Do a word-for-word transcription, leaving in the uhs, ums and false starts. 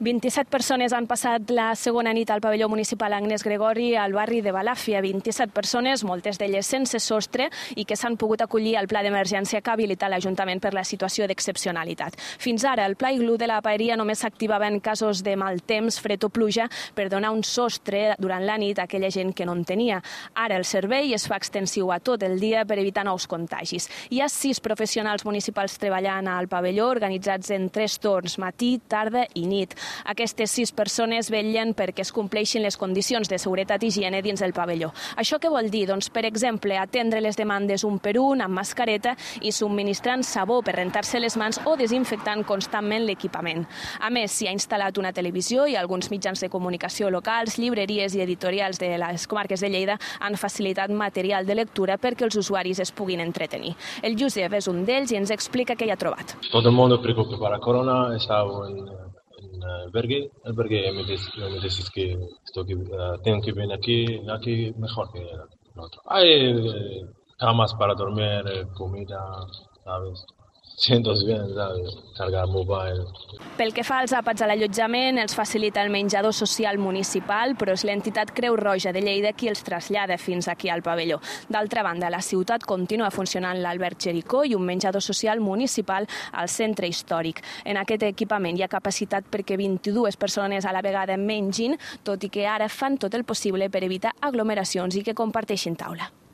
vint-i-set persones han passat la segona nit al pavelló municipal Agnès Gregori al barri de Balàfia. vint-i-set persones, moltes d'elles sense sostre, i que s'han pogut acollir al pla d'emergència que ha habilitat l'Ajuntament per la situació d'excepcionalitat. Fins ara, el pla iglú de la paeria només s'activava en casos de mal temps, fred o pluja, per donar un sostre durant la nit a aquella gent que no en tenia. Ara el servei es fa extensiu a tot el dia per evitar nous contagis. Hi ha sis professionals municipals treballant al pavelló, organitzats en tres torns, matí, tarda i nit. Aquestes sis persones vetllen perquè es compleixin les condicions de seguretat i higiene dins el pavelló. Això què vol dir? Doncs, per exemple, atendre les demandes un per un, amb mascareta i subministrant sabó per rentar-se les mans o desinfectant constantment l'equipament. A més, s'hi ha instal·lat una televisió i alguns mitjans de comunicació locals, llibreries i editorials de les comarques de Lleida han facilitat material de lectura perquè els usuaris es puguin entretenir. El Josep és un d'ells i ens explica què hi ha trobat. Todo el mundo preocupa para corona, estaba en, en albergue, albergue me dices que, esto que uh, tengo que venir aquí, aquí mejor que el otro. Hay eh, camas para dormir, comida, ¿sabes? Sientos bien, ¿sabes? Cargar mobile. Pel que fa als àpats a l'allotjament, els facilita el menjador social municipal, però és l'entitat Creu Roja de Lleida qui els trasllada fins aquí al pavelló. D'altra banda, a la ciutat continua funcionant l'Alberg Jericó i un menjador social municipal al centre històric. En aquest equipament hi ha capacitat perquè vint-i-dues persones a la vegada mengin, tot i que ara fan tot el possible per evitar aglomeracions i que comparteixin taula.